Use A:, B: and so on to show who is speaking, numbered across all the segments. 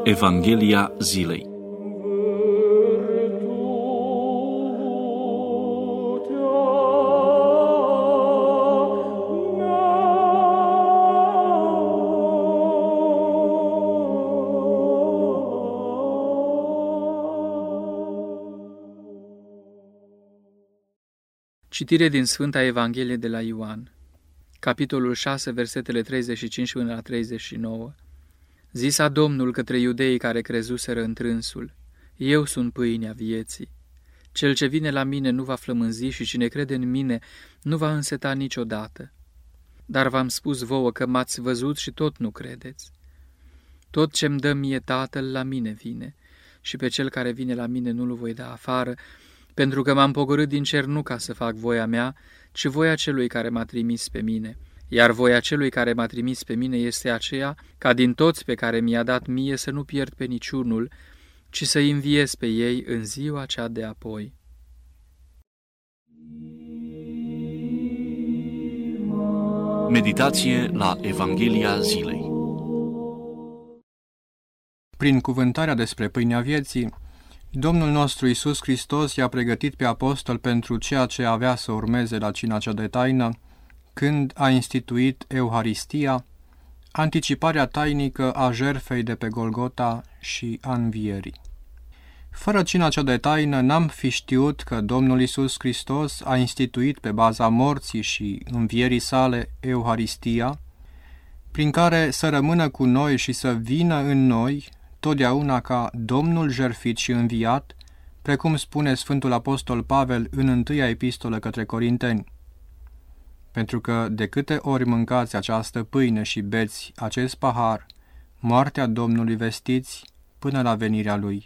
A: Evanghelia zilei.
B: Citire din Sfânta Evanghelie de la Ioan, capitolul 6, versetele 35 până la 39. Zisa Domnul către iudeii care crezuseră întrânsul: Eu sunt pâinea vieții. Cel ce vine la mine nu va flămânzi și cine crede în mine nu va înseta niciodată. Dar v-am spus vouă că m-ați văzut și tot nu credeți. Tot ce-mi dă mie Tatăl la mine vine, și pe cel care vine la mine nu-l voi da afară, pentru că m-am pogorât din cer nu ca să fac voia mea, ci voia celui care m-a trimis pe mine. Iar voia celui care m-a trimis pe mine este aceea, ca din toți pe care mi-a dat mie să nu pierd pe niciunul, ci să-i înviez pe ei în ziua cea de apoi.
A: Meditație la Evanghelia zilei.
C: Prin cuvântarea despre pâinea vieții, Domnul nostru Iisus Hristos i-a pregătit pe apostol pentru ceea ce avea să urmeze la cina cea de taină, când a instituit Euharistia, anticiparea tainică a jertfei de pe Golgota și a învierii. Fără cina cea de taină n-am fi știut că Domnul Iisus Hristos a instituit pe baza morții și învierii sale Euharistia, prin care să rămână cu noi și să vină în noi totdeauna ca Domnul jertfit și înviat, precum spune Sfântul Apostol Pavel în întâia epistolă către Corinteni. Pentru că de câte ori mâncați această pâine și beți acest pahar, moartea Domnului vestiți până la venirea Lui.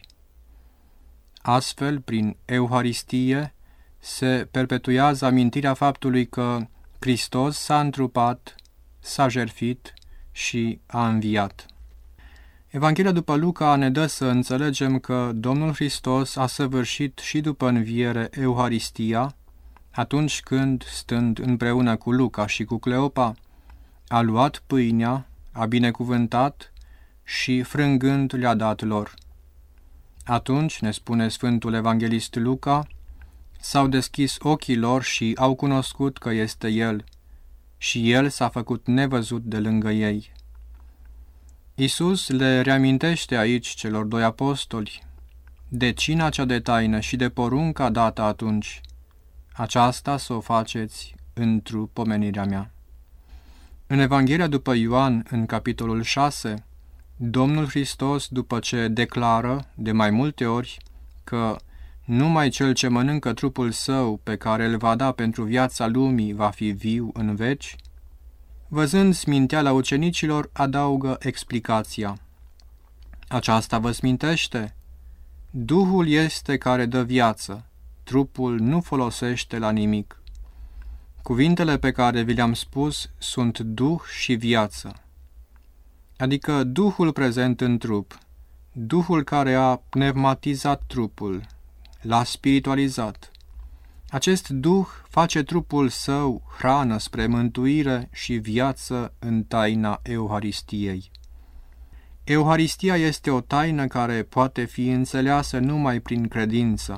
C: Astfel, prin Euharistie, se perpetuează amintirea faptului că Hristos s-a întrupat, s-a jertfit și a înviat. Evanghelia după Luca ne dă să înțelegem că Domnul Hristos a săvârșit și după înviere Euharistia, atunci când, stând împreună cu Luca și cu Cleopa, a luat pâinea, a binecuvântat și, frângând, le-a dat lor. Atunci, ne spune Sfântul Evanghelist Luca, s-au deschis ochii lor și au cunoscut că este El, și El s-a făcut nevăzut de lângă ei. Iisus le reamintește aici celor doi apostoli de cina cea de taină și de porunca dată atunci: aceasta să o faceți întru pomenirea mea. În Evanghelia după Ioan, în capitolul 6, Domnul Hristos, după ce declară de mai multe ori că numai cel ce mănâncă trupul său pe care îl va da pentru viața lumii va fi viu în veci, văzând sminteala ucenicilor, adaugă explicația: aceasta vă smintește? Duhul este care dă viață, trupul nu folosește la nimic. Cuvintele pe care vi le-am spus sunt Duh și viață. Adică Duhul prezent în trup, Duhul care a pneumatizat trupul, l-a spiritualizat. Acest Duh face trupul său hrană spre mântuire și viață în taina Euharistiei. Euharistia este o taină care poate fi înțeleasă numai prin credință.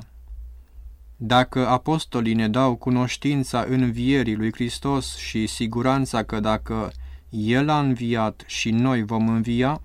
C: Dacă apostolii ne dau cunoștința învierii lui Hristos și siguranța că dacă El a înviat și noi vom învia,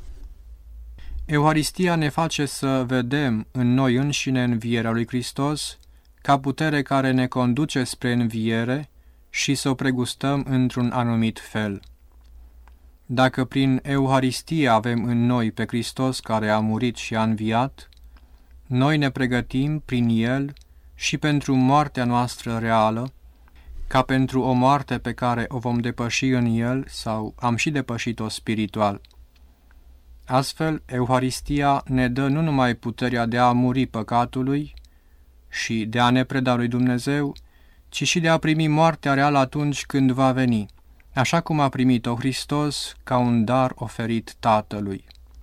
C: Euharistia ne face să vedem în noi înșine învierea lui Hristos ca putere care ne conduce spre înviere și să o pregustăm într-un anumit fel. Dacă prin Euharistie avem în noi pe Hristos care a murit și a înviat, noi ne pregătim prin El și pentru moartea noastră reală, ca pentru o moarte pe care o vom depăși în El sau am și depășit-o spiritual. Astfel, Euharistia ne dă nu numai puterea de a muri păcatului și de a ne preda lui Dumnezeu, ci și de a primi moartea reală atunci când va veni, așa cum a primit-o Hristos ca un dar oferit Tatălui.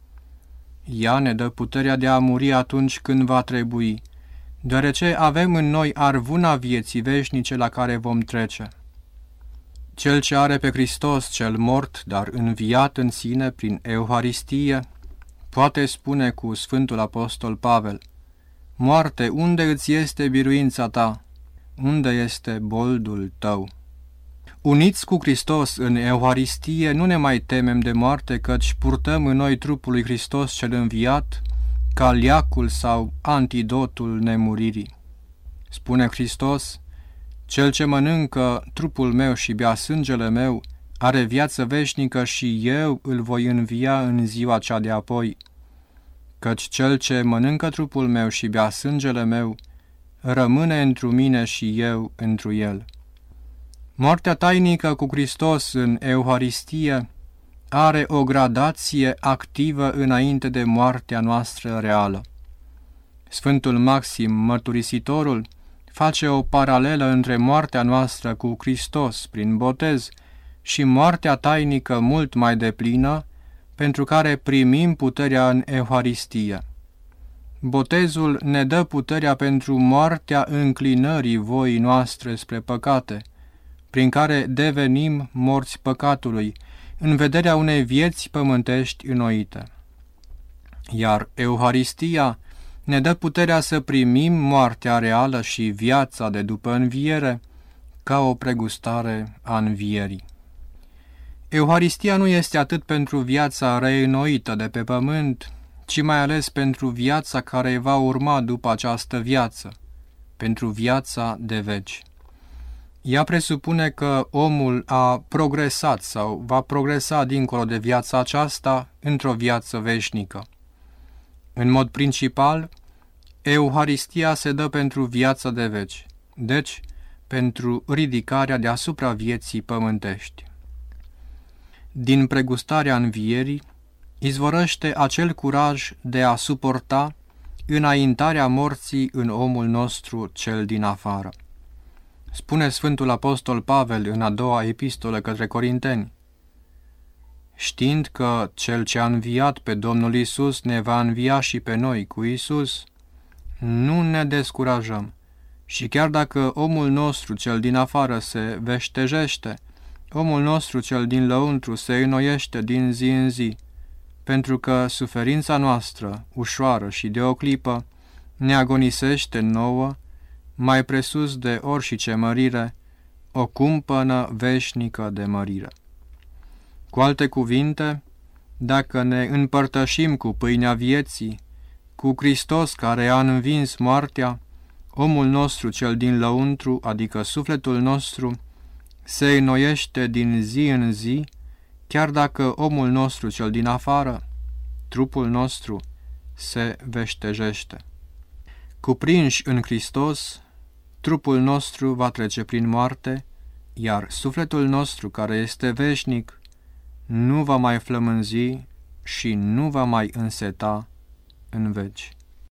C: Ea ne dă puterea de a muri atunci când va trebui, deoarece avem în noi arvuna vieții veșnice la care vom trece. Cel ce are pe Hristos cel mort, dar înviat în sine prin Euharistie, poate spune cu Sfântul Apostol Pavel: moarte, unde îți este biruința ta? Unde este boldul tău? Uniți cu Hristos în Euharistie, nu ne mai temem de moarte, căci purtăm în noi trupul lui Hristos cel înviat, ca leacul sau antidotul nemuririi. Spune Hristos: cel ce mănâncă trupul meu și bea sângele meu are viață veșnică și eu îl voi învia în ziua cea de apoi. Căci cel ce mănâncă trupul meu și bea sângele meu rămâne întru mine și eu întru el. Moartea tainică cu Hristos în Euharistie are o gradație activă înainte de moartea noastră reală. Sfântul Maxim Mărturisitorul face o paralelă între moartea noastră cu Hristos prin botez și moartea tainică mult mai deplină, pentru care primim puterea în Euharistie. Botezul ne dă puterea pentru moartea înclinării voii noastre spre păcate, prin care devenim morți păcatului, în vederea unei vieți pământești înnoite. Iar Euharistia ne dă puterea să primim moartea reală și viața de după înviere, ca o pregustare a învierii. Euharistia nu este atât pentru viața reînnoită de pe pământ, ci mai ales pentru viața care va urma după această viață, pentru viața de veci. Ea presupune că omul a progresat sau va progresa dincolo de viața aceasta într-o viață veșnică. În mod principal, Euharistia se dă pentru viața de veci, deci pentru ridicarea deasupra vieții pământești. Din pregustarea învierii izvorăște acel curaj de a suporta înaintarea morții în omul nostru cel din afară. Spune Sfântul Apostol Pavel în a doua epistolă către Corinteni: știind că Cel ce a înviat pe Domnul Iisus ne va învia și pe noi cu Iisus, nu ne descurajăm și chiar dacă omul nostru cel din afară se veștejește, omul nostru cel din lăuntru se înnoiește din zi în zi, pentru că suferința noastră, ușoară și de o clipă, ne agonisește nouă, mai presus de orice mărire, o cumpănă veșnică de mărire. Cu alte cuvinte, dacă ne împărtășim cu pâinea vieții, cu Hristos care a învins moartea, omul nostru cel din lăuntru, adică sufletul nostru, se înnoiește din zi în zi, chiar dacă omul nostru cel din afară, trupul nostru, se veștejește. Cuprinși în Hristos, trupul nostru va trece prin moarte, iar sufletul nostru, care este veșnic, nu va mai flămânzi și nu va mai înseta în veci.